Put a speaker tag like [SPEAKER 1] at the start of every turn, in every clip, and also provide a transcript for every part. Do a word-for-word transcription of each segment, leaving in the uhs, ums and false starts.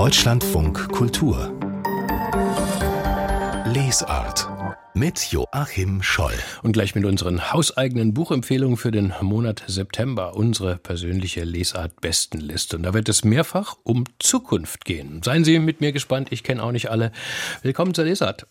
[SPEAKER 1] Deutschlandfunk Kultur Lesart mit Joachim Scholl.
[SPEAKER 2] Und gleich mit unseren hauseigenen Buchempfehlungen für den Monat September, unsere persönliche Lesart-Bestenliste. Und da wird es mehrfach um Zukunft gehen. Seien Sie mit mir gespannt, ich kenne auch nicht alle. Willkommen zur Lesart.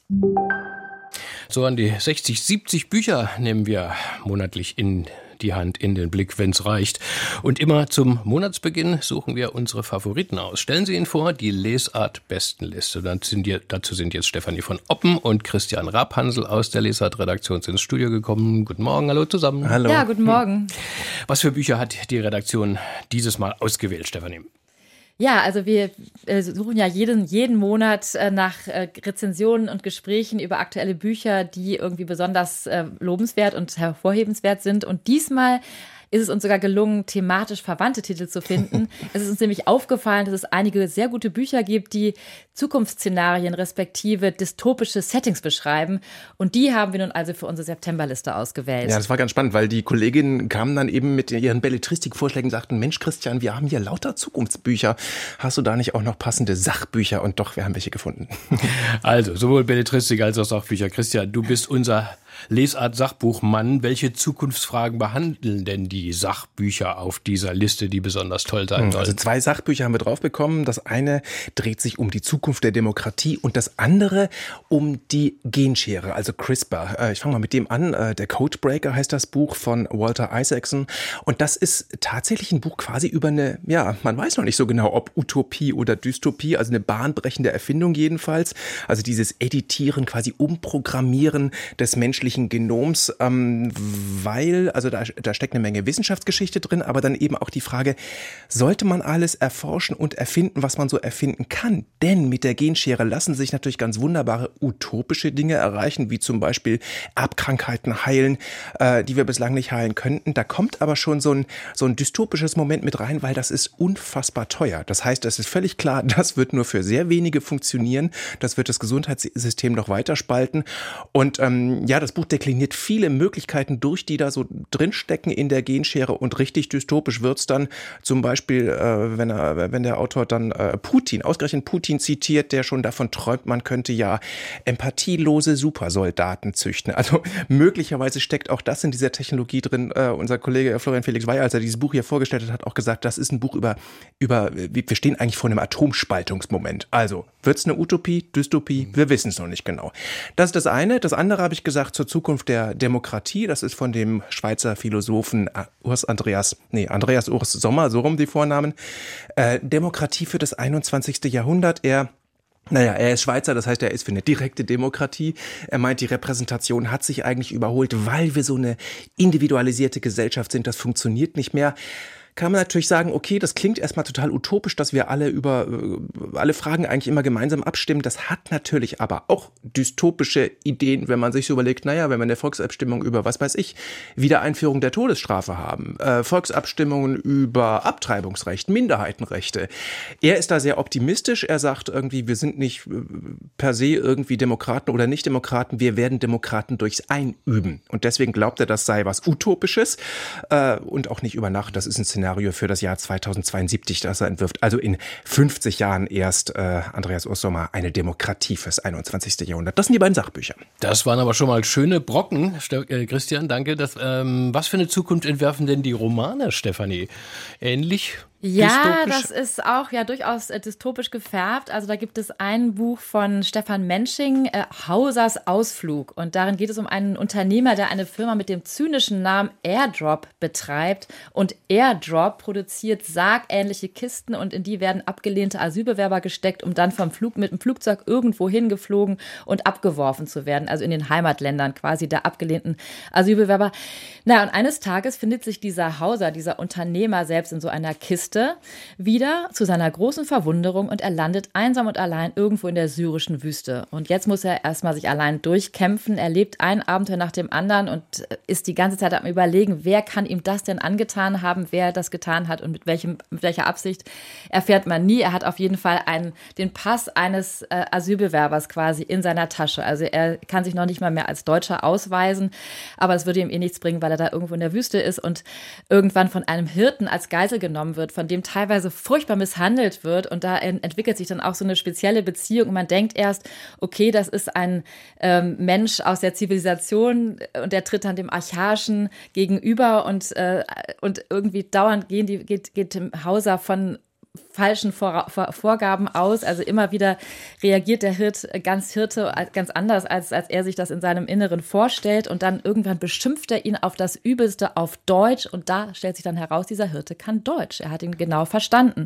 [SPEAKER 2] So an die sechzig, siebzig Bücher nehmen wir monatlich in die Hand, in den Blick, wenn es reicht. Und immer zum Monatsbeginn suchen wir unsere Favoriten aus. Stellen Sie Ihnen vor, die Lesart-Bestenliste. Dann sind die, dazu sind jetzt Stefanie von Oppen und Christian Rabhansel aus der Lesart-Redaktion ins Studio gekommen. Guten Morgen, hallo zusammen.
[SPEAKER 3] Hallo. Ja, guten Morgen.
[SPEAKER 2] Was für Bücher hat die Redaktion dieses Mal ausgewählt, Stefanie?
[SPEAKER 3] Ja, also wir äh, suchen ja jeden, jeden Monat äh, nach äh, Rezensionen und Gesprächen über aktuelle Bücher, die irgendwie besonders äh, lobenswert und hervorhebenswert sind. Und diesmal ist es uns sogar gelungen, thematisch verwandte Titel zu finden. Es ist uns nämlich aufgefallen, dass es einige sehr gute Bücher gibt, die Zukunftsszenarien respektive dystopische Settings beschreiben. Und die haben wir nun also für unsere Septemberliste ausgewählt.
[SPEAKER 4] Ja, das war ganz spannend, weil die Kolleginnen kamen dann eben mit ihren Belletristikvorschlägen und sagten, Mensch Christian, wir haben hier lauter Zukunftsbücher. Hast du da nicht auch noch passende Sachbücher? Und doch, wir haben welche gefunden.
[SPEAKER 2] Also, sowohl Belletristik als auch Sachbücher. Christian, du bist unser Lesart-Sachbuchmann. Welche Zukunftsfragen behandeln denn die Sachbücher auf dieser Liste, die besonders toll sein sollen?
[SPEAKER 4] Also zwei Sachbücher haben wir drauf bekommen. Das eine dreht sich um die Zukunft der Demokratie und das andere um die Genschere, also CRISPR. Ich fange mal mit dem an. Der Codebreaker heißt das Buch von Walter Isaacson. Und das ist tatsächlich ein Buch quasi über eine, ja, man weiß noch nicht so genau, ob Utopie oder Dystopie, also eine bahnbrechende Erfindung jedenfalls. Also dieses Editieren, quasi Umprogrammieren des menschlichen Genoms, ähm, weil, also da, da steckt eine Menge Wissenschaftsgeschichte drin, aber dann eben auch die Frage, sollte man alles erforschen und erfinden, was man so erfinden kann? Denn mit der Genschere lassen sich natürlich ganz wunderbare utopische Dinge erreichen, wie zum Beispiel Erbkrankheiten heilen, äh, die wir bislang nicht heilen könnten. Da kommt aber schon so ein, so ein dystopisches Moment mit rein, weil das ist unfassbar teuer. Das heißt, es ist völlig klar, das wird nur für sehr wenige funktionieren. Das wird das Gesundheitssystem noch weiter spalten. Und ähm, ja, das Buch dekliniert viele Möglichkeiten durch, die da so drinstecken in der Genschere, und richtig dystopisch wird's dann zum Beispiel, äh, wenn er, wenn der Autor dann äh, Putin, ausgerechnet Putin zitiert, der schon davon träumt, man könnte ja empathielose Supersoldaten züchten. Also möglicherweise steckt auch das in dieser Technologie drin. Äh, unser Kollege Florian Felix Weyer, als er dieses Buch hier vorgestellt hat, hat auch gesagt, das ist ein Buch über, über, wir stehen eigentlich vor einem Atomspaltungsmoment. Also wird's eine Utopie, Dystopie? Wir wissen es noch nicht genau. Das ist das eine. Das andere habe ich gesagt zur Zukunft der Demokratie. Das ist von dem Schweizer Philosophen Urs Andreas, nee, Andreas Urs Sommer, so rum die Vornamen. Äh, Demokratie für das einundzwanzigste Jahrhundert. Er Naja, er ist Schweizer, das heißt, er ist für eine direkte Demokratie. Er meint, die Repräsentation hat sich eigentlich überholt, weil wir so eine individualisierte Gesellschaft sind. Das funktioniert nicht mehr. Kann man natürlich sagen, okay, das klingt erstmal total utopisch, dass wir alle über äh, alle Fragen eigentlich immer gemeinsam abstimmen. Das hat natürlich aber auch dystopische Ideen, wenn man sich so überlegt, naja, wenn wir eine Volksabstimmung über, was weiß ich, Wiedereinführung der Todesstrafe haben, äh, Volksabstimmungen über Abtreibungsrecht, Minderheitenrechte. Er ist da sehr optimistisch. Er sagt irgendwie, wir sind nicht äh, per se irgendwie Demokraten oder Nicht-Demokraten, wir werden Demokraten durchs Einüben. Und deswegen glaubt er, das sei was Utopisches äh, und auch nicht über Nacht. Das ist ein Szenario für das Jahr zweitausendzweiundsiebzig, das er entwirft. Also in fünfzig Jahren erst, äh, Andreas Urs Sommer, eine Demokratie fürs einundzwanzigste Jahrhundert. Das sind die beiden Sachbücher.
[SPEAKER 2] Das waren aber schon mal schöne Brocken, äh, Christian, danke. Das, ähm, was für eine Zukunft entwerfen denn die Romane, Stefanie? Ähnlich?
[SPEAKER 3] Ja, das ist auch ja durchaus äh, dystopisch gefärbt. Also da gibt es ein Buch von Stefan Mensching, äh, Hausers Ausflug. Und darin geht es um einen Unternehmer, der eine Firma mit dem zynischen Namen Airdrop betreibt. Und Airdrop produziert sargähnliche Kisten und in die werden abgelehnte Asylbewerber gesteckt, um dann vom Flug mit dem Flugzeug irgendwo hingeflogen und abgeworfen zu werden. Also in den Heimatländern quasi der abgelehnten Asylbewerber. Na, und eines Tages findet sich dieser Hauser, dieser Unternehmer selbst in so einer Kiste wieder zu seiner großen Verwunderung und er landet einsam und allein irgendwo in der syrischen Wüste. Und jetzt muss er erstmal sich allein durchkämpfen. Er lebt ein Abenteuer nach dem anderen und ist die ganze Zeit am Überlegen, wer kann ihm das denn angetan haben, wer das getan hat und mit, welchem, mit welcher Absicht, erfährt man nie. Er hat auf jeden Fall einen, den Pass eines äh, Asylbewerbers quasi in seiner Tasche. Also er kann sich noch nicht mal mehr als Deutscher ausweisen, aber es würde ihm eh nichts bringen, weil er da irgendwo in der Wüste ist und irgendwann von einem Hirten als Geisel genommen wird, von von dem teilweise furchtbar misshandelt wird. Und da entwickelt sich dann auch so eine spezielle Beziehung. Und man denkt erst, okay, das ist ein ähm, Mensch aus der Zivilisation und der tritt dann dem Archaischen gegenüber und, äh, und irgendwie dauernd gehen die, geht, geht Hauser von falschen Vor- Vor- Vorgaben aus. Also immer wieder reagiert der Hirt ganz Hirte ganz anders, als, als er sich das in seinem Inneren vorstellt. Und dann irgendwann beschimpft er ihn auf das Übelste auf Deutsch. Und da stellt sich dann heraus, dieser Hirte kann Deutsch. Er hat ihn genau verstanden.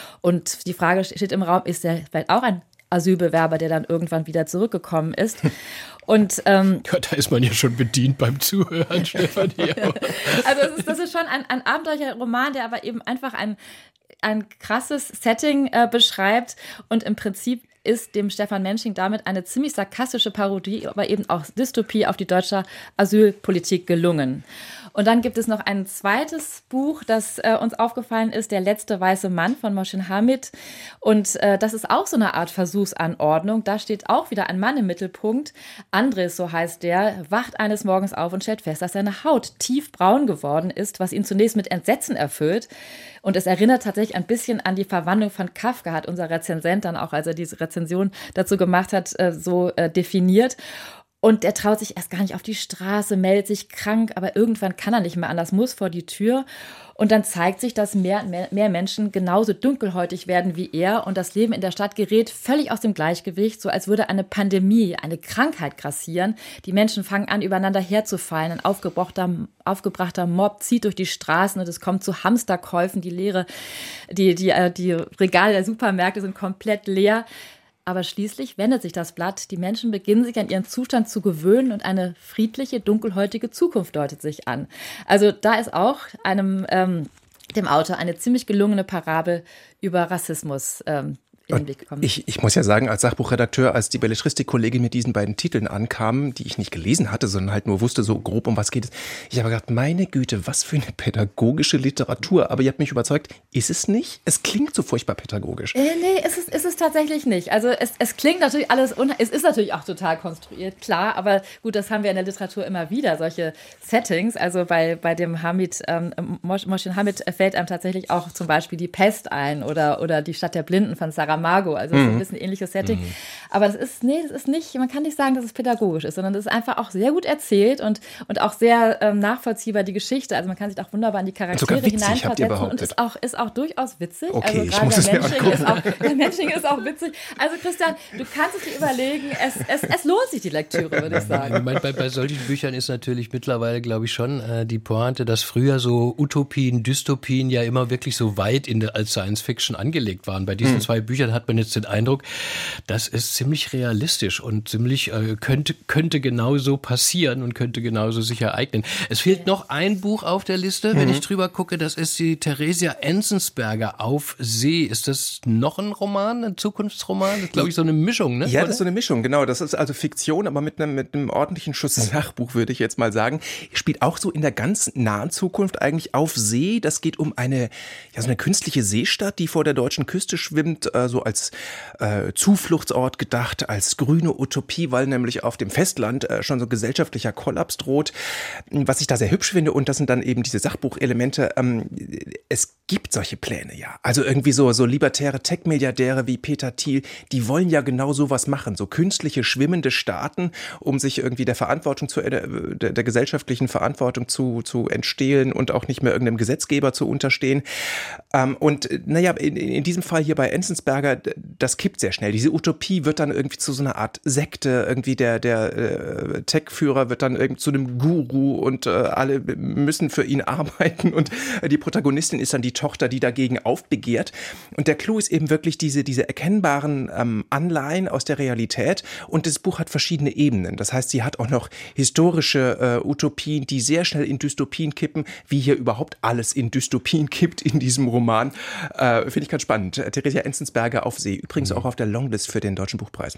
[SPEAKER 3] Und die Frage steht im Raum, ist er vielleicht auch ein Asylbewerber, der dann irgendwann wieder zurückgekommen ist? Und, ähm,
[SPEAKER 2] ja, da ist man ja schon bedient beim Zuhören, Stefanie.
[SPEAKER 3] Also das ist, das ist schon ein, ein abenteuerlicher Roman, der aber eben einfach ein ein krasses Setting äh, beschreibt und im Prinzip ist dem Stefan Mensching damit eine ziemlich sarkastische Parodie, aber eben auch Dystopie auf die deutsche Asylpolitik gelungen. Und dann gibt es noch ein zweites Buch, das äh, uns aufgefallen ist, Der letzte weiße Mann von Mohsin Hamid. Und äh, das ist auch so eine Art Versuchsanordnung. Da steht auch wieder ein Mann im Mittelpunkt. Andres, so heißt der, wacht eines Morgens auf und stellt fest, dass seine Haut tiefbraun geworden ist, was ihn zunächst mit Entsetzen erfüllt. Und es erinnert tatsächlich ein bisschen an die Verwandlung von Kafka, hat unser Rezensent dann auch, als er diese Rezension dazu gemacht hat, äh, so äh, definiert. Und der traut sich erst gar nicht auf die Straße, meldet sich krank, aber irgendwann kann er nicht mehr anders, muss vor die Tür. Und dann zeigt sich, dass mehr, mehr, mehr Menschen genauso dunkelhäutig werden wie er. Und das Leben in der Stadt gerät völlig aus dem Gleichgewicht, so als würde eine Pandemie, eine Krankheit grassieren. Die Menschen fangen an, übereinander herzufallen. Ein aufgebrachter, aufgebrachter Mob zieht durch die Straßen und es kommt zu Hamsterkäufen. Die leere, die, die, die Regale der Supermärkte sind komplett leer. Aber schließlich wendet sich das Blatt. Die Menschen beginnen sich an ihren Zustand zu gewöhnen und eine friedliche, dunkelhäutige Zukunft deutet sich an. Also da ist auch einem, ähm, dem Autor eine ziemlich gelungene Parabel über Rassismus ähm, in den Blick gekommen.
[SPEAKER 4] Ich, ich muss ja sagen, als Sachbuchredakteur, als die Belletristik-Kollegin mit diesen beiden Titeln ankam, die ich nicht gelesen hatte, sondern halt nur wusste so grob, um was geht es, ich habe gedacht, meine Güte, was für eine pädagogische Literatur. Aber ihr habt mich überzeugt, ist es nicht? Es klingt so furchtbar pädagogisch.
[SPEAKER 3] Äh, nee, ist es, ist es tatsächlich nicht. Also es, es klingt natürlich alles, un- es ist natürlich auch total konstruiert, klar, aber gut, das haben wir in der Literatur immer wieder, solche Settings. Also bei, bei dem Hamid, ähm, Mohsin Hamid fällt einem tatsächlich auch zum Beispiel die Pest ein oder, oder die Stadt der Blinden von Sarah Margo, also mhm. so ein bisschen ähnliches Setting. Mhm. Aber das ist, nee, das ist nicht, man kann nicht sagen, dass es pädagogisch ist, sondern das ist einfach auch sehr gut erzählt und, und auch sehr ähm, nachvollziehbar die Geschichte. Also man kann sich auch wunderbar in die Charaktere hineinversetzen und ist auch, ist auch durchaus witzig.
[SPEAKER 4] Okay,
[SPEAKER 3] also
[SPEAKER 4] ich muss es mir angucken.
[SPEAKER 3] Ist auch, der Mensching ist auch witzig. Also Christian, du kannst es dir überlegen, es, es, es lohnt sich die Lektüre, würde ich sagen.
[SPEAKER 2] Ich meine, bei, bei solchen Büchern ist natürlich mittlerweile, glaube ich, schon äh, die Pointe, dass früher so Utopien, Dystopien ja immer wirklich so weit in der, als Science-Fiction angelegt waren. Bei diesen hm. zwei Büchern hat man jetzt den Eindruck, das ist ziemlich realistisch und ziemlich äh, könnte, könnte genauso passieren und könnte genauso sich ereignen. Es fehlt noch ein Buch auf der Liste, wenn mhm. ich drüber gucke, das ist die Theresia Enzensberger, Auf See. Ist das noch ein Roman, ein Zukunftsroman? Das ist, glaube ich, so eine Mischung, ne?
[SPEAKER 4] Ja,
[SPEAKER 2] Oder?
[SPEAKER 4] das ist so eine Mischung, genau. Das ist also Fiktion, aber mit einem, mit einem ordentlichen Schuss Sachbuch, würde ich jetzt mal sagen. Spielt auch so in der ganz nahen Zukunft eigentlich auf See. Das geht um eine, ja, so eine künstliche Seestadt, die vor der deutschen Küste schwimmt, äh, so als äh, Zufluchtsort gedacht, als grüne Utopie, weil nämlich auf dem Festland äh, schon so gesellschaftlicher Kollaps droht. Was ich da sehr hübsch finde, und das sind dann eben diese Sachbuchelemente, ähm, es gibt solche Pläne, ja. Also irgendwie so, so libertäre Tech-Milliardäre wie Peter Thiel, die wollen ja genau sowas machen, so künstliche, schwimmende Staaten, um sich irgendwie der Verantwortung zu, der, der gesellschaftlichen Verantwortung zu, zu entstehlen und auch nicht mehr irgendeinem Gesetzgeber zu unterstehen. Ähm, und naja, in, in diesem Fall hier bei Enzensberger, das kippt sehr schnell. Diese Utopie wird dann irgendwie zu so einer Art Sekte, irgendwie der, der äh, Tech-Führer wird dann irgendwie zu einem Guru und äh, alle müssen für ihn arbeiten und äh, die Protagonistin ist dann die Tochter, die dagegen aufbegehrt. Und der Clou ist eben wirklich diese, diese erkennbaren ähm, Anleihen aus der Realität, und das Buch hat verschiedene Ebenen. Das heißt, sie hat auch noch historische äh, Utopien, die sehr schnell in Dystopien kippen, wie hier überhaupt alles in Dystopien kippt in diesem Roman. Äh, Finde ich ganz spannend. Theresia Enzensberger, Auf See. Übrigens auch auf der Longlist für den Deutschen Buchpreis.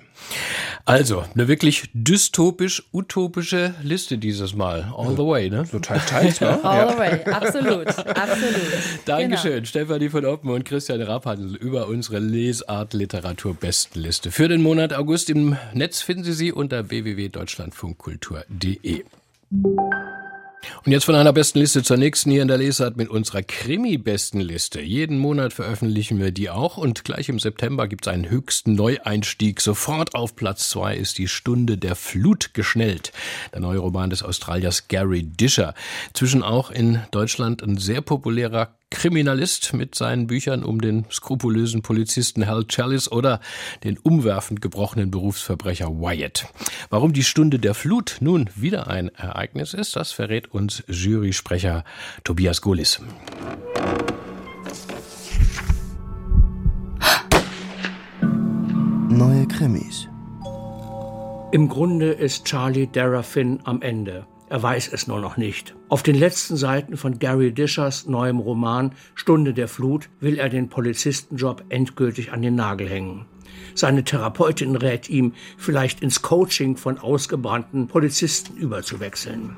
[SPEAKER 2] Also, eine wirklich dystopisch-utopische Liste dieses Mal. All the way, ne?
[SPEAKER 4] So teils, teils, ne?
[SPEAKER 3] All the way, absolut, absolut.
[SPEAKER 2] Dankeschön,
[SPEAKER 3] Genau.
[SPEAKER 2] Stefanie von Oppen und Christian Rapphandl über unsere Lesart-Literatur-Bestenliste. Für den Monat August im Netz finden Sie sie unter w w w punkt deutschlandfunkkultur punkt d e. Und jetzt von einer besten Liste zur nächsten hier in der Lesart mit unserer Krimi-Bestenliste. Jeden Monat veröffentlichen wir die auch und gleich im September gibt es einen höchsten Neueinstieg. Sofort auf Platz zwei ist die Stunde der Flut geschnellt. Der neue Roman des Australiers Gary Disher. Zwischen auch in Deutschland ein sehr populärer Kriminalist mit seinen Büchern um den skrupulösen Polizisten Hal Challis oder den umwerfend gebrochenen Berufsverbrecher Wyatt. Warum die Stunde der Flut nun wieder ein Ereignis ist, das verrät uns Jurysprecher Tobias Golis.
[SPEAKER 5] Neue Krimis.
[SPEAKER 6] Im Grunde ist Charlie Dara Finn am Ende. Er weiß es nur noch nicht. Auf den letzten Seiten von Gary Dishers neuem Roman Stunde der Flut will er den Polizistenjob endgültig an den Nagel hängen. Seine Therapeutin rät ihm, vielleicht ins Coaching von ausgebrannten Polizisten überzuwechseln.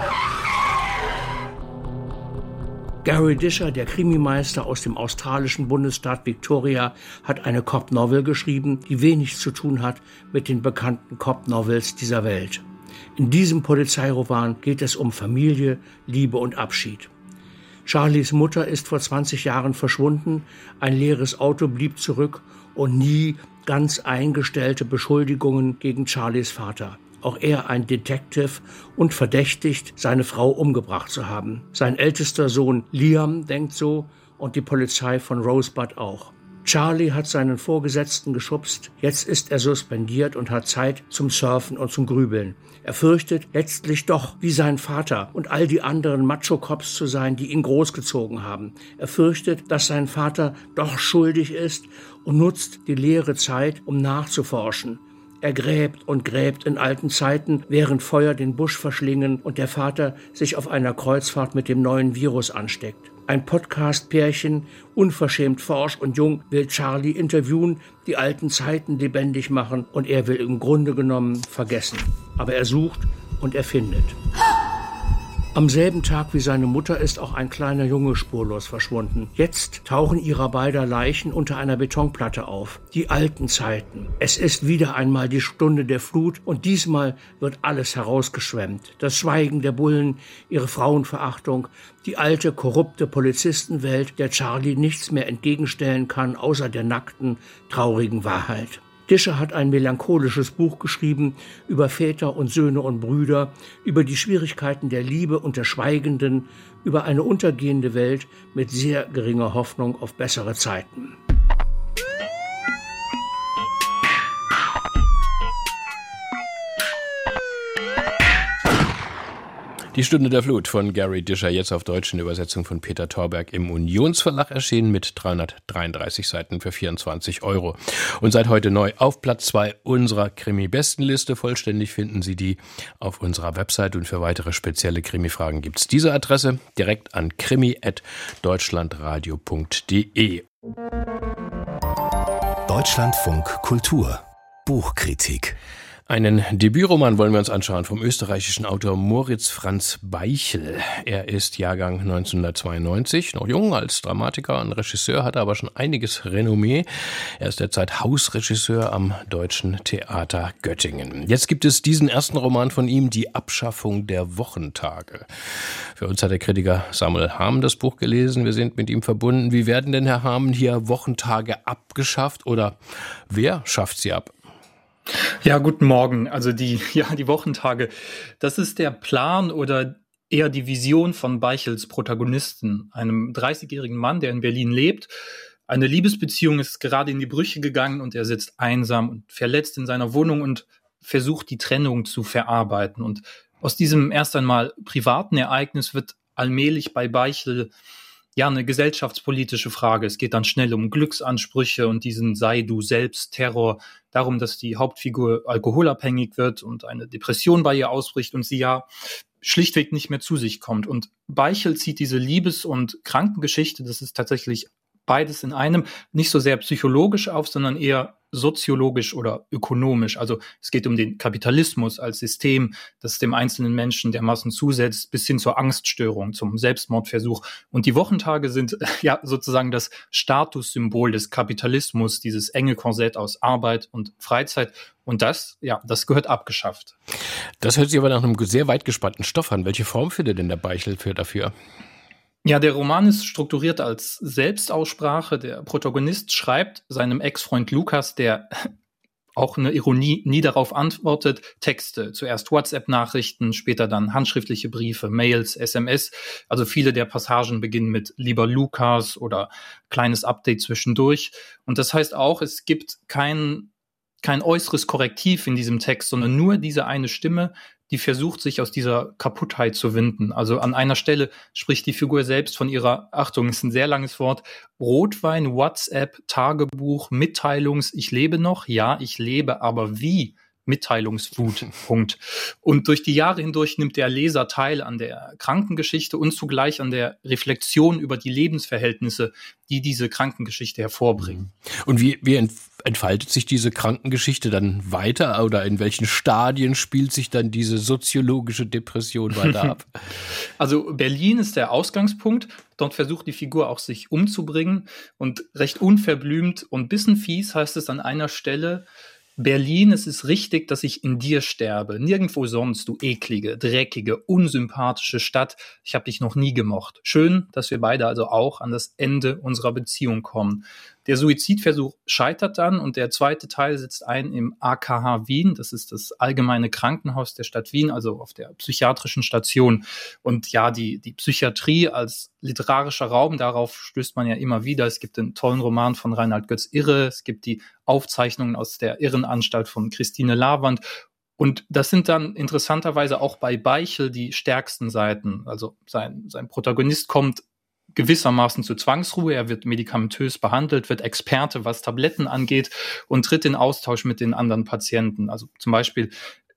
[SPEAKER 6] Gary Disher, der Krimimeister aus dem australischen Bundesstaat Victoria, hat eine Cop-Novel geschrieben, die wenig zu tun hat mit den bekannten Cop-Novels dieser Welt. In diesem Polizeiroman geht es um Familie, Liebe und Abschied. Charlies Mutter ist vor zwanzig Jahren verschwunden, ein leeres Auto blieb zurück und nie ganz eingestellte Beschuldigungen gegen Charlies Vater. Auch er ein Detective und verdächtigt, seine Frau umgebracht zu haben. Sein ältester Sohn Liam denkt so und die Polizei von Rosebud auch. Charlie hat seinen Vorgesetzten geschubst, jetzt ist er suspendiert und hat Zeit zum Surfen und zum Grübeln. Er fürchtet, letztlich doch wie sein Vater und all die anderen Macho-Cops zu sein, die ihn großgezogen haben. Er fürchtet, dass sein Vater doch schuldig ist und nutzt die leere Zeit, um nachzuforschen. Er gräbt und gräbt in alten Zeiten, während Feuer den Busch verschlingen und der Vater sich auf einer Kreuzfahrt mit dem neuen Virus ansteckt. Ein Podcast-Pärchen, unverschämt forsch und jung, will Charlie interviewen, die alten Zeiten lebendig machen und er will im Grunde genommen vergessen. Aber er sucht und er findet. Am selben Tag wie seine Mutter ist auch ein kleiner Junge spurlos verschwunden. Jetzt tauchen ihrer beider Leichen unter einer Betonplatte auf. Die alten Zeiten. Es ist wieder einmal die Stunde der Flut und diesmal wird alles herausgeschwemmt. Das Schweigen der Bullen, ihre Frauenverachtung, die alte, korrupte Polizistenwelt, der Charlie nichts mehr entgegenstellen kann, außer der nackten, traurigen Wahrheit. Disher hat ein melancholisches Buch geschrieben über Väter und Söhne und Brüder, über die Schwierigkeiten der Liebe und der Schweigenden, über eine untergehende Welt mit sehr geringer Hoffnung auf bessere Zeiten.
[SPEAKER 2] Die Stunde der Flut von Gary Disher, jetzt auf Deutsch in Übersetzung von Peter Thorberg im Unionsverlag erschienen mit dreihundertdreiunddreißig Seiten für vierundzwanzig Euro. Und seit heute neu auf Platz zwei unserer Krimi-Bestenliste. Vollständig finden Sie die auf unserer Website und für weitere spezielle Krimi-Fragen gibt es diese Adresse direkt an krimi at deutschlandradio punkt de.
[SPEAKER 1] Deutschlandfunk Kultur Buchkritik.
[SPEAKER 2] Einen Debütroman wollen wir uns anschauen vom österreichischen Autor Moritz Franz Beichel. Er ist Jahrgang neunzehnhundertzweiundneunzig, noch jung als Dramatiker und Regisseur, hat aber schon einiges Renommee. Er ist derzeit Hausregisseur am Deutschen Theater Göttingen. Jetzt gibt es diesen ersten Roman von ihm, Die Abschaffung der Wochentage. Für uns hat der Kritiker Samuel Hamm das Buch gelesen. Wir sind mit ihm verbunden. Wie werden denn, Herr Hamm, hier Wochentage abgeschafft oder wer schafft sie ab?
[SPEAKER 7] Ja, guten Morgen. Also die, ja, die Wochentage, das ist der Plan oder eher die Vision von Beichels Protagonisten, einem dreißigjährigen Mann, der in Berlin lebt. Eine Liebesbeziehung ist gerade in die Brüche gegangen und er sitzt einsam und verletzt in seiner Wohnung und versucht, die Trennung zu verarbeiten. Und aus diesem erst einmal privaten Ereignis wird allmählich bei Beichel ja eine gesellschaftspolitische Frage. Es geht dann schnell um Glücksansprüche und diesen Sei-du-selbst-Terror, darum, dass die Hauptfigur alkoholabhängig wird und eine Depression bei ihr ausbricht und sie ja schlichtweg nicht mehr zu sich kommt. Und Beichel zieht diese Liebes- und Krankengeschichte, das ist tatsächlich beides in einem, nicht so sehr psychologisch auf, sondern eher soziologisch oder ökonomisch. Also es geht um den Kapitalismus als System, das dem einzelnen Menschen dermaßen zusetzt, bis hin zur Angststörung, zum Selbstmordversuch. Und die Wochentage sind ja sozusagen das Statussymbol des Kapitalismus, dieses enge Korsett aus Arbeit und Freizeit. Und das, ja, das gehört abgeschafft.
[SPEAKER 2] Das hört sich aber nach einem sehr weit gespannten Stoff an. Welche Form findet denn der Beichel für dafür?
[SPEAKER 7] Ja, der Roman ist strukturiert als Selbstaussprache. Der Protagonist schreibt seinem Ex-Freund Lukas, der auch eine Ironie nie darauf antwortet, Texte. Zuerst WhatsApp-Nachrichten, später dann handschriftliche Briefe, Mails, S M S. Also viele der Passagen beginnen mit lieber Lukas oder kleines Update zwischendurch. Und das heißt auch, es gibt kein, kein äußeres Korrektiv in diesem Text, sondern nur diese eine Stimme, die versucht, sich aus dieser Kaputtheit zu winden. Also an einer Stelle spricht die Figur selbst von ihrer, Achtung, ist ein sehr langes Wort, Rotwein, WhatsApp, Tagebuch, Mitteilungs, ich lebe noch, ja, ich lebe, aber wie? Mitteilungswut, Punkt. Und durch die Jahre hindurch nimmt der Leser teil an der Krankengeschichte und zugleich an der Reflexion über die Lebensverhältnisse, die diese Krankengeschichte hervorbringen.
[SPEAKER 2] Und wie, wie entfaltet sich diese Krankengeschichte dann weiter oder in welchen Stadien spielt sich dann diese soziologische Depression weiter ab?
[SPEAKER 7] Also Berlin ist der Ausgangspunkt. Dort versucht die Figur auch sich umzubringen und recht unverblümt und bisschen fies heißt es an einer Stelle, Berlin, es ist richtig, dass ich in dir sterbe. Nirgendwo sonst, du eklige, dreckige, unsympathische Stadt. Ich habe dich noch nie gemocht. Schön, dass wir beide also auch an das Ende unserer Beziehung kommen. Der Suizidversuch scheitert dann und der zweite Teil setzt ein im A K H Wien. Das ist das allgemeine Krankenhaus der Stadt Wien, also auf der psychiatrischen Station. Und ja, die, die Psychiatrie als literarischer Raum, darauf stößt man ja immer wieder. Es gibt einen tollen Roman von Reinhard Götz Irre. Es gibt die Aufzeichnungen aus der Irrenanstalt von Christine Lavand. Und das sind dann interessanterweise auch bei Beichel die stärksten Seiten. Also sein, sein Protagonist kommt gewissermaßen zur Zwangsruhe. Er wird medikamentös behandelt, wird Experte, was Tabletten angeht und tritt in Austausch mit den anderen Patienten. Also zum Beispiel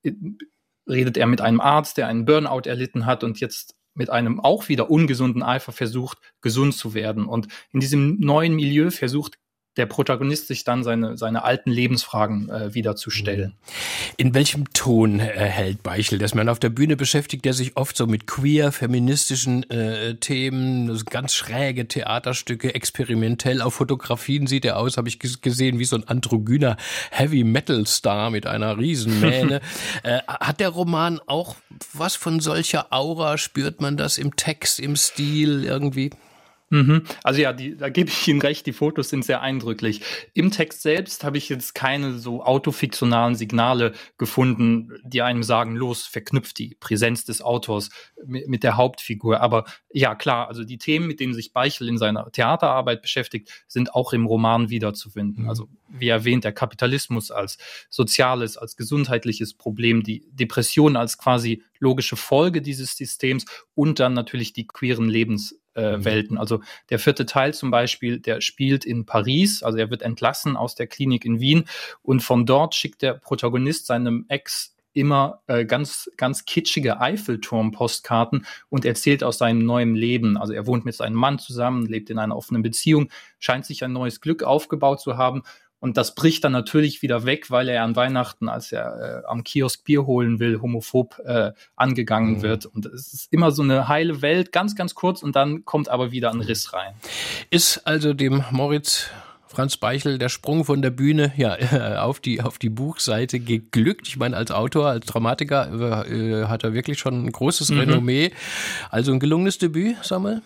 [SPEAKER 7] redet er mit einem Arzt, der einen Burnout erlitten hat und jetzt mit einem auch wieder ungesunden Eifer versucht, gesund zu werden. Und in diesem neuen Milieu versucht der Protagonist sich dann seine, seine alten Lebensfragen äh, wieder zu stellen.
[SPEAKER 2] In welchem Ton äh, hält Beichel das? Man auf der Bühne beschäftigt er sich oft so mit queer, feministischen äh, Themen, so ganz schräge Theaterstücke, experimentell. Auf Fotografien sieht er aus, habe ich g- gesehen, wie so ein androgyner Heavy-Metal-Star mit einer Riesenmähne. äh, hat der Roman auch was von solcher Aura? Spürt man das im Text, im Stil irgendwie?
[SPEAKER 7] Mhm. Also ja, die, da gebe ich Ihnen recht, die Fotos sind sehr eindrücklich. Im Text selbst habe ich jetzt keine so autofiktionalen Signale gefunden, die einem sagen, los, verknüpft die Präsenz des Autors mit, mit der Hauptfigur. Aber ja, klar, also die Themen, mit denen sich Beichel in seiner Theaterarbeit beschäftigt, sind auch im Roman wiederzufinden. Also wie erwähnt, der Kapitalismus als soziales, als gesundheitliches Problem, die Depression als quasi logische Folge dieses Systems und dann natürlich die queeren Lebens Äh, Welten. Also der vierte Teil zum Beispiel, der spielt in Paris, also er wird entlassen aus der Klinik in Wien und von dort schickt der Protagonist seinem Ex immer äh, ganz ganz kitschige Eiffelturm-Postkarten und erzählt aus seinem neuen Leben. Also er wohnt mit seinem Mann zusammen, lebt in einer offenen Beziehung, scheint sich ein neues Glück aufgebaut zu haben. Und das bricht dann natürlich wieder weg, weil er an Weihnachten, als er äh, am Kiosk Bier holen will, homophob äh, angegangen mhm. wird. Und es ist immer so eine heile Welt, ganz, ganz kurz, und dann kommt aber wieder ein Riss rein.
[SPEAKER 2] Ist also dem Moritz Franz Beichel der Sprung von der Bühne ja auf die auf die Buchseite geglückt? Ich meine, als Autor, als Dramatiker äh, hat er wirklich schon ein großes mhm. Renommee. Also ein gelungenes Debüt, Samuel?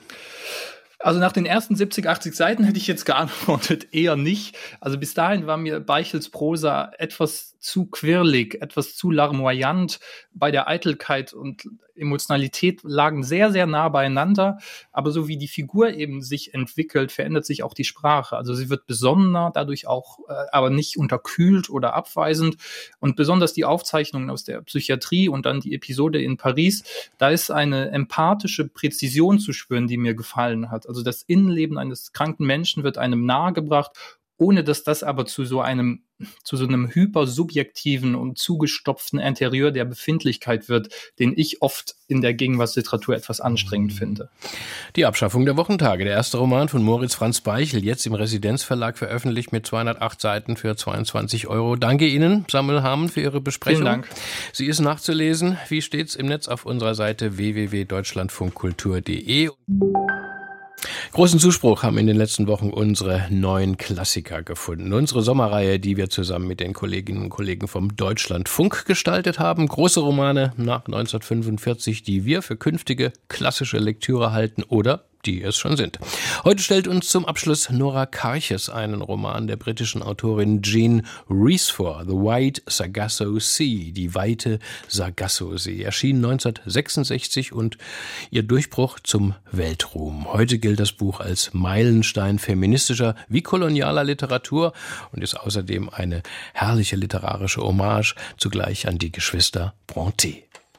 [SPEAKER 7] Also nach den ersten siebzig, achtzig Seiten hätte ich jetzt geantwortet, eher nicht. Also bis dahin war mir Beichels Prosa etwas zu quirlig, etwas zu larmoyant. Bei der Eitelkeit und Emotionalität lagen sehr, sehr nah beieinander. Aber so wie die Figur eben sich entwickelt, verändert sich auch die Sprache. Also sie wird besonnener, dadurch auch, äh, aber nicht unterkühlt oder abweisend. Und besonders die Aufzeichnungen aus der Psychiatrie und dann die Episode in Paris, da ist eine empathische Präzision zu spüren, die mir gefallen hat. Also das Innenleben eines kranken Menschen wird einem nahegebracht, ohne dass das aber zu so einem zu so einem hypersubjektiven und zugestopften Interieur der Befindlichkeit wird, den ich oft in der Gegenwartsliteratur etwas anstrengend finde.
[SPEAKER 2] Die Abschaffung der Wochentage, der erste Roman von Moritz Franz Beichel, jetzt im Residenzverlag veröffentlicht mit zweihundertacht Seiten für zweiundzwanzig Euro. Danke Ihnen, Samuel Hamann, für Ihre Besprechung.
[SPEAKER 7] Vielen Dank.
[SPEAKER 2] Sie ist nachzulesen, wie stets im Netz auf unserer Seite w w w punkt deutschlandfunkkultur punkt de. Großen Zuspruch haben in den letzten Wochen unsere neuen Klassiker gefunden. Unsere Sommerreihe, die wir zusammen mit den Kolleginnen und Kollegen vom Deutschlandfunk gestaltet haben. Große Romane nach neunzehnhundertfünfundvierzig, die wir für künftige klassische Lektüre halten oder die es schon sind. Heute stellt uns zum Abschluss Nora Karches einen Roman der britischen Autorin Jean Rhys vor, The Wide Sargasso Sea, die weite Sargasso-See, erschien neunzehnhundertsechsundsechzig und ihr Durchbruch zum Weltruhm. Heute gilt das Buch als Meilenstein feministischer wie kolonialer Literatur und ist außerdem eine herrliche literarische Hommage zugleich an die Geschwister Brontë.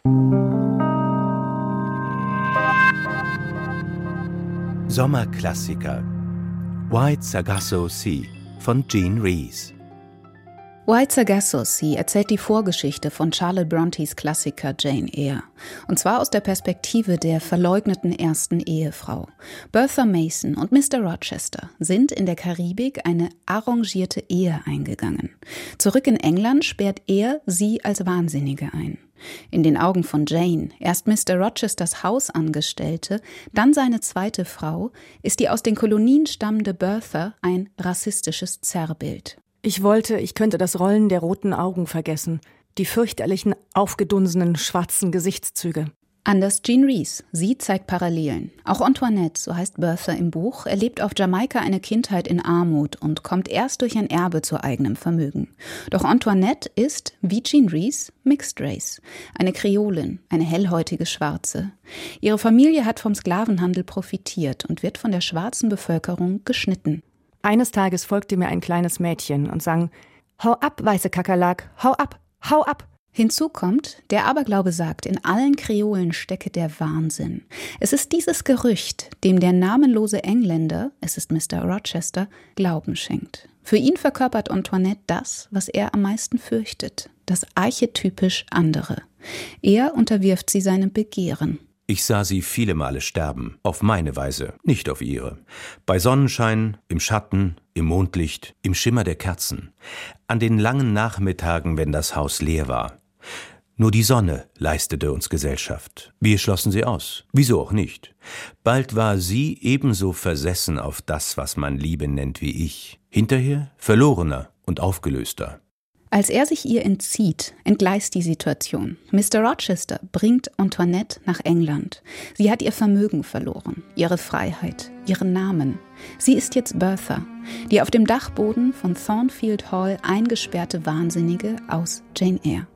[SPEAKER 1] Sommerklassiker Wide Sargasso Sea von Jean Rhys.
[SPEAKER 5] Wide Sargasso Sea erzählt die Vorgeschichte von Charlotte Brontës Klassiker Jane Eyre. Und zwar aus der Perspektive der verleugneten ersten Ehefrau. Bertha Mason und Mister Rochester sind in der Karibik eine arrangierte Ehe eingegangen. Zurück in England sperrt er sie als Wahnsinnige ein. In den Augen von Jane, erst Mister Rochesters Hausangestellte, dann seine zweite Frau, ist die aus den Kolonien stammende Bertha ein rassistisches Zerrbild.
[SPEAKER 8] Ich wollte, ich könnte das Rollen der roten Augen vergessen, die fürchterlichen, aufgedunsenen, schwarzen Gesichtszüge.
[SPEAKER 5] Anders Jean Rhys. Sie zeigt Parallelen. Auch Antoinette, so heißt Bertha im Buch, erlebt auf Jamaika eine Kindheit in Armut und kommt erst durch ein Erbe zu eigenem Vermögen. Doch Antoinette ist, wie Jean Rhys, Mixed Race. Eine Kreolin, eine hellhäutige Schwarze. Ihre Familie hat vom Sklavenhandel profitiert und wird von der schwarzen Bevölkerung geschnitten.
[SPEAKER 8] Eines Tages folgte mir ein kleines Mädchen und sang: »Hau ab, weiße Kakerlak, hau ab, hau ab!«
[SPEAKER 5] Hinzu kommt, der Aberglaube sagt, in allen Kreolen stecke der Wahnsinn. Es ist dieses Gerücht, dem der namenlose Engländer, es ist Mister Rochester, Glauben schenkt. Für ihn verkörpert Antoinette das, was er am meisten fürchtet, das archetypisch andere. Er unterwirft sie seinem Begehren.
[SPEAKER 1] Ich sah sie viele Male sterben, auf meine Weise, nicht auf ihre. Bei Sonnenschein, im Schatten, im Mondlicht, im Schimmer der Kerzen. An den langen Nachmittagen, wenn das Haus leer war. Nur die Sonne leistete uns Gesellschaft. Wir schlossen sie aus. Wieso auch nicht? Bald war sie ebenso versessen auf das, was man Liebe nennt, wie ich. Hinterher verlorener und aufgelöster.
[SPEAKER 5] Als er sich ihr entzieht, entgleist die Situation. Mister Rochester bringt Antoinette nach England. Sie hat ihr Vermögen verloren, ihre Freiheit, ihren Namen. Sie ist jetzt Bertha, die auf dem Dachboden von Thornfield Hall eingesperrte Wahnsinnige aus Jane Eyre.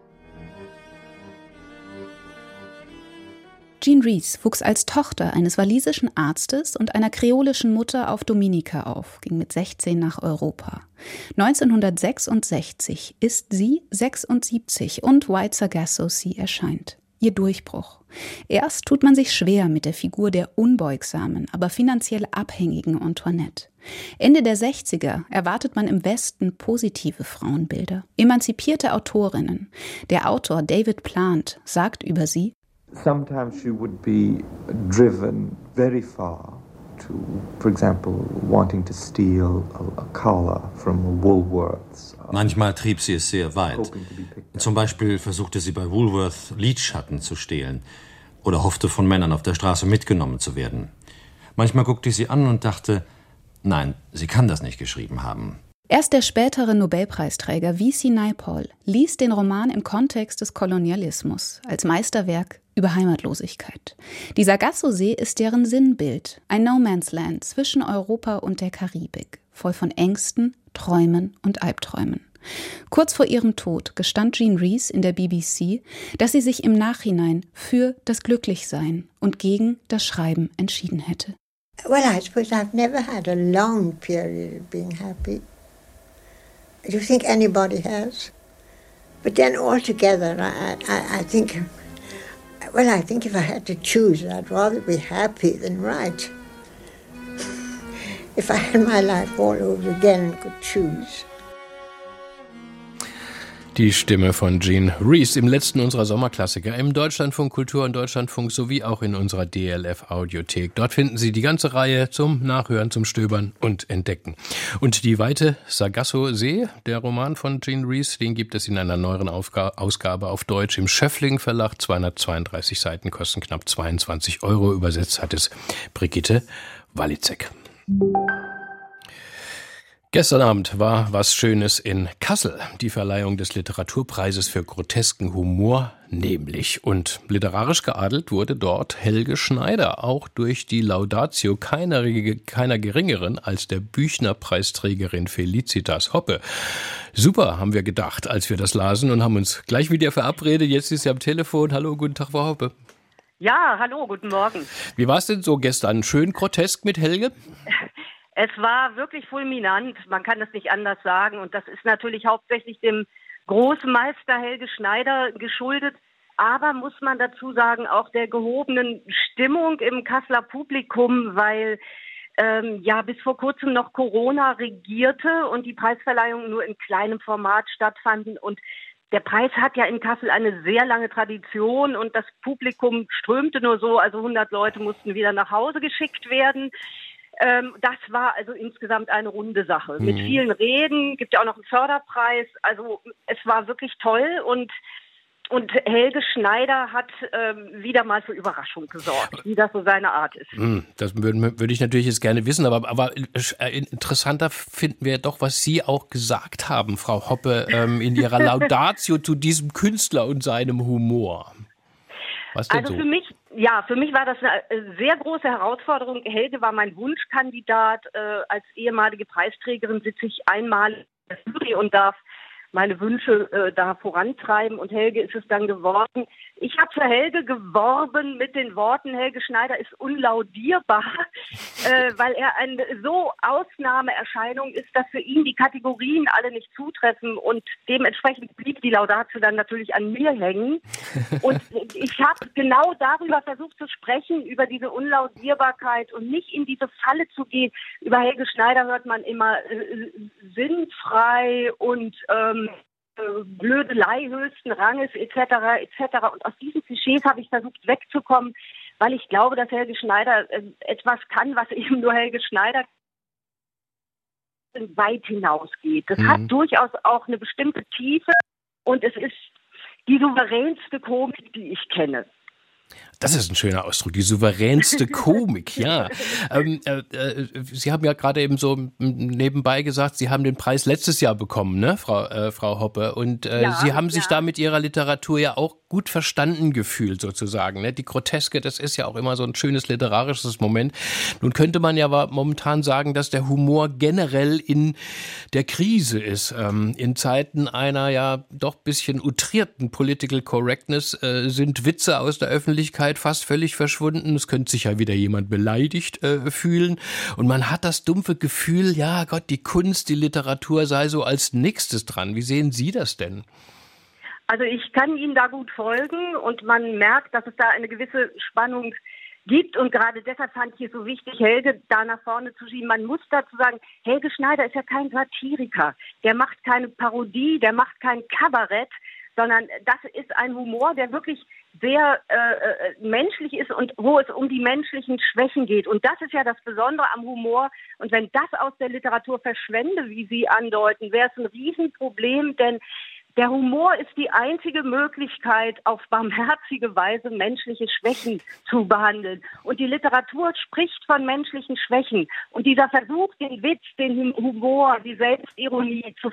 [SPEAKER 5] Jean Rhys wuchs als Tochter eines walisischen Arztes und einer kreolischen Mutter auf Dominica auf, ging mit sechzehn nach Europa. neunzehnhundertsechsundsechzig ist sie sechsundsiebzig und Wide Sargasso Sea erscheint. Ihr Durchbruch. Erst tut man sich schwer mit der Figur der unbeugsamen, aber finanziell abhängigen Antoinette. Ende der sechziger erwartet man im Westen positive Frauenbilder, emanzipierte Autorinnen. Der Autor David Plant sagt über sie:
[SPEAKER 9] Sometimes she would be driven very far to, for example, wanting to steal a, a collar from Woolworths.
[SPEAKER 10] Manchmal trieb sie es sehr weit. Zum Beispiel versuchte sie bei Woolworth Lidschatten zu stehlen oder hoffte, von Männern auf der Straße mitgenommen zu werden. Manchmal guckte ich sie an und dachte, nein, sie kann das nicht geschrieben haben.
[SPEAKER 5] Erst der spätere Nobelpreisträger V C Naipaul liest den Roman im Kontext des Kolonialismus als Meisterwerk über Heimatlosigkeit. Die Sargasso-See ist deren Sinnbild, ein No-Man's-Land zwischen Europa und der Karibik, voll von Ängsten, Träumen und Albträumen. Kurz vor ihrem Tod gestand Jean Rhys in der B B C, dass sie sich im Nachhinein für das Glücklichsein und gegen das Schreiben entschieden hätte.
[SPEAKER 11] Well, I suppose I've never had a long period of being happy. Do you think anybody has? But then altogether, I, I, I think, well, I think if I had to choose, I'd rather be happy than write. If I had my life all over again and could choose.
[SPEAKER 2] Die Stimme von Jean Rhys im letzten unserer Sommerklassiker im Deutschlandfunk Kultur und Deutschlandfunk sowie auch in unserer D L F Audiothek. Dort finden Sie die ganze Reihe zum Nachhören, zum Stöbern und Entdecken. Und die weite Sargasso-See, der Roman von Jean Rhys, den gibt es in einer neueren Aufga- Ausgabe auf Deutsch im Schöffling Verlag. zweihundertzweiunddreißig Seiten, kosten knapp zweiundzwanzig Euro. Übersetzt hat es Brigitte Walitzek. Gestern Abend war was Schönes in Kassel, die Verleihung des Literaturpreises für grotesken Humor nämlich. Und literarisch geadelt wurde dort Helge Schneider, auch durch die Laudatio keiner, keiner geringeren als der Büchner-Preisträgerin Felicitas Hoppe. Super, haben wir gedacht, als wir das lasen und haben uns gleich wieder verabredet. Jetzt ist sie am Telefon. Hallo, guten Tag, Frau Hoppe.
[SPEAKER 12] Ja, hallo, guten Morgen.
[SPEAKER 2] Wie war es denn so gestern? Schön grotesk mit Helge?
[SPEAKER 12] Es war wirklich fulminant, man kann das nicht anders sagen. Und das ist natürlich hauptsächlich dem Großmeister Helge Schneider geschuldet. Aber muss man dazu sagen, auch der gehobenen Stimmung im Kasseler Publikum, weil ähm, ja bis vor kurzem noch Corona regierte und die Preisverleihungen nur in kleinem Format stattfanden. Und der Preis hat ja in Kassel eine sehr lange Tradition und das Publikum strömte nur so, also hundert Leute mussten wieder nach Hause geschickt werden. Ähm, das war also insgesamt eine runde Sache. Mhm. Mit vielen Reden, gibt ja auch noch einen Förderpreis. Also es war wirklich toll und Und Helge Schneider hat ähm, wieder mal für Überraschung gesorgt, wie das so seine Art ist.
[SPEAKER 2] Das würde würd ich natürlich jetzt gerne wissen, aber, aber äh, interessanter finden wir doch, was Sie auch gesagt haben, Frau Hoppe, ähm, in Ihrer Laudatio zu diesem Künstler und seinem Humor. Was denn
[SPEAKER 12] also
[SPEAKER 2] so?
[SPEAKER 12] für mich, ja, für mich war das eine sehr große Herausforderung. Helge war mein Wunschkandidat. Äh, als ehemalige Preisträgerin sitze ich einmal in der Jury und darf meine Wünsche äh, da vorantreiben und Helge ist es dann geworden. Ich habe für Helge geworben mit den Worten, Helge Schneider ist unlaudierbar, äh, weil er eine so Ausnahmeerscheinung ist, dass für ihn die Kategorien alle nicht zutreffen und dementsprechend blieb die Laudatio dann natürlich an mir hängen. Und ich habe genau darüber versucht zu sprechen, über diese Unlaudierbarkeit und nicht in diese Falle zu gehen. Über Helge Schneider hört man immer äh, sinnfrei und ähm, Blödelei höchsten Ranges et cetera et cetera. Und aus diesen Klischees habe ich versucht wegzukommen, weil ich glaube, dass Helge Schneider äh, etwas kann, was eben nur Helge Schneider weit hinausgeht. Das mhm. hat durchaus auch eine bestimmte Tiefe und es ist die souveränste Komik, die ich kenne.
[SPEAKER 2] Das ist ein schöner Ausdruck, die souveränste Komik, ja. Ähm, äh, äh, Sie haben ja gerade eben so nebenbei gesagt, Sie haben den Preis letztes Jahr bekommen, ne, Frau, äh, Frau Hoppe? Und äh, ja, Sie haben sich ja. da mit Ihrer Literatur ja auch gut verstanden gefühlt, sozusagen. Ne? Die Groteske, das ist ja auch immer so ein schönes literarisches Moment. Nun könnte man ja aber momentan sagen, dass der Humor generell in der Krise ist. Ähm, in Zeiten einer ja doch bisschen utrierten Political Correctness äh, sind Witze aus der Öffentlichkeit fast völlig verschwunden. Es könnte sich ja wieder jemand beleidigt äh, fühlen. Und man hat das dumpfe Gefühl, ja Gott, die Kunst, die Literatur sei so als nächstes dran. Wie sehen Sie das denn?
[SPEAKER 12] Also ich kann Ihnen da gut folgen und man merkt, dass es da eine gewisse Spannung gibt und gerade deshalb fand ich es so wichtig, Helge da nach vorne zu schieben. Man muss dazu sagen, Helge Schneider ist ja kein Satiriker. Der macht keine Parodie, der macht kein Kabarett, sondern das ist ein Humor, der wirklich sehr äh, menschlich ist und wo es um die menschlichen Schwächen geht. Und das ist ja das Besondere am Humor. Und wenn das aus der Literatur verschwände, wie Sie andeuten, wäre es ein Riesenproblem, denn der Humor ist die einzige Möglichkeit, auf barmherzige Weise menschliche Schwächen zu behandeln. Und die Literatur spricht von menschlichen Schwächen. Und dieser Versuch, den Witz, den Humor, die Selbstironie zu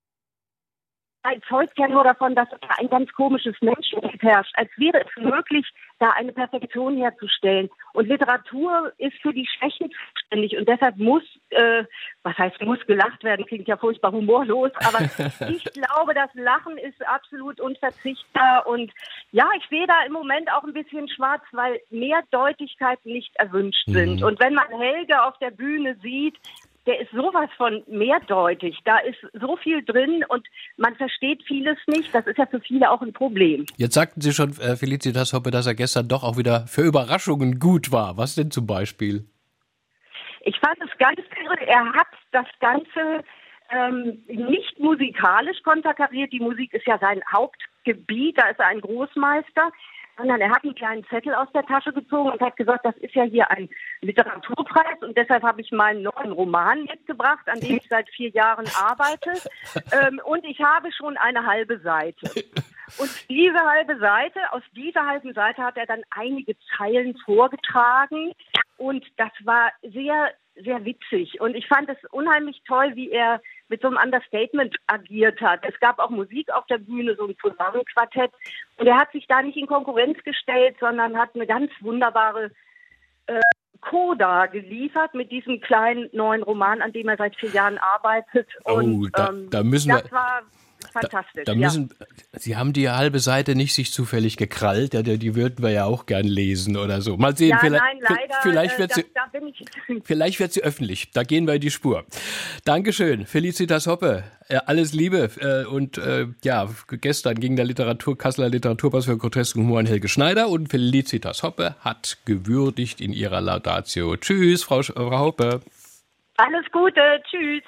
[SPEAKER 12] zeugt ja nur davon, dass da ein ganz komisches Menschenbild herrscht, als wäre es möglich, da eine Perfektion herzustellen. Und Literatur ist für die Schwächen zuständig und deshalb muss, äh, was heißt muss gelacht werden, klingt ja furchtbar humorlos, aber ich glaube, das Lachen ist absolut unverzichtbar und ja, ich sehe da im Moment auch ein bisschen schwarz, weil Mehrdeutigkeiten nicht erwünscht mhm. sind. Und wenn man Helge auf der Bühne sieht, der ist sowas von mehrdeutig. Da ist so viel drin und man versteht vieles nicht. Das ist ja für viele auch ein Problem.
[SPEAKER 2] Jetzt sagten Sie schon, äh, Felicitas Hoppe, dass er gestern doch auch wieder für Überraschungen gut war. Was denn zum Beispiel?
[SPEAKER 12] Ich fand es ganz irre. Er hat das Ganze ähm, nicht musikalisch konterkariert. Die Musik ist ja sein Hauptgebiet, da ist er ein Großmeister. Sondern er hat einen kleinen Zettel aus der Tasche gezogen und hat gesagt, das ist ja hier ein Literaturpreis und deshalb habe ich meinen neuen Roman mitgebracht, an dem ich seit vier Jahren arbeite. Ähm, und ich habe schon eine halbe Seite. Und diese halbe Seite, aus dieser halben Seite hat er dann einige Zeilen vorgetragen und das war sehr, sehr witzig. Und ich fand es unheimlich toll, wie er mit so einem Understatement agiert hat. Es gab auch Musik auf der Bühne, so ein Posaunenquartett. Und er hat sich da nicht in Konkurrenz gestellt, sondern hat eine ganz wunderbare äh, Coda geliefert mit diesem kleinen neuen Roman, an dem er seit vier Jahren arbeitet. Und,
[SPEAKER 2] oh, da,
[SPEAKER 12] ähm,
[SPEAKER 2] da müssen
[SPEAKER 12] das
[SPEAKER 2] wir...
[SPEAKER 12] war fantastisch.
[SPEAKER 2] Da, da müssen, ja. Sie haben die halbe Seite nicht sich zufällig gekrallt, ja, die würden wir ja auch gern lesen oder so. Mal sehen,
[SPEAKER 12] ja,
[SPEAKER 2] vielleicht,
[SPEAKER 12] nein, leider,
[SPEAKER 2] vielleicht, wird
[SPEAKER 12] äh,
[SPEAKER 2] sie,
[SPEAKER 12] da, da bin ich
[SPEAKER 2] vielleicht wird sie öffentlich. Da gehen wir in die Spur. Dankeschön, Felicitas Hoppe. Ja, alles Liebe. Äh, und äh, ja, gestern ging der Literatur, Kasseler Literaturpreis für grotesken Humor an Helge Schneider und Felicitas Hoppe hat gewürdigt in ihrer Laudatio. Tschüss, Frau, Frau Hoppe.
[SPEAKER 12] Alles Gute, tschüss.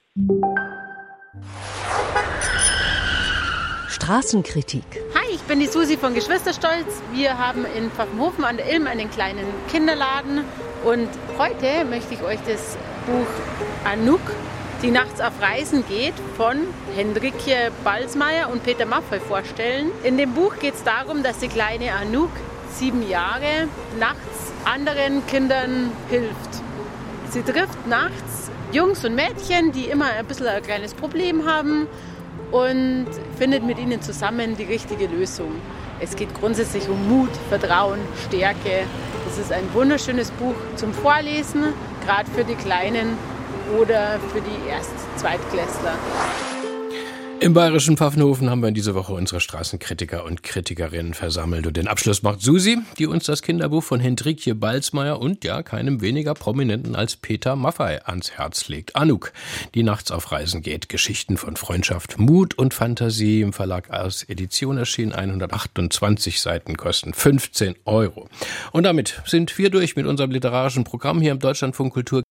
[SPEAKER 13] Straßenkritik.
[SPEAKER 14] Hi, ich bin die Susi von Geschwisterstolz. Wir haben in Pfaffenhofen an der Ilm einen kleinen Kinderladen und heute möchte ich euch das Buch Anouk, die nachts auf Reisen geht, von Hendrikje Balsmeier und Peter Maffay vorstellen. In dem Buch geht es darum, dass die kleine Anouk, sieben Jahre, nachts anderen Kindern hilft. Sie trifft nachts Jungs und Mädchen, die immer ein bisschen ein kleines Problem haben und findet mit ihnen zusammen die richtige Lösung. Es geht grundsätzlich um Mut, Vertrauen, Stärke. Es ist ein wunderschönes Buch zum Vorlesen, gerade für die Kleinen oder für die Erst-, Zweitklässler.
[SPEAKER 2] Im bayerischen Pfaffenhofen haben wir in dieser Woche unsere Straßenkritiker und Kritikerinnen versammelt. Und den Abschluss macht Susi, die uns das Kinderbuch von Hendrikje Balsmeier und ja, keinem weniger Prominenten als Peter Maffay ans Herz legt. Anouk, die nachts auf Reisen geht. Geschichten von Freundschaft, Mut und Fantasie. Im Verlag Ars Edition erschienen, hundertachtundzwanzig Seiten, kosten fünfzehn Euro. Und damit sind wir durch mit unserem literarischen Programm hier im Deutschlandfunk Kultur.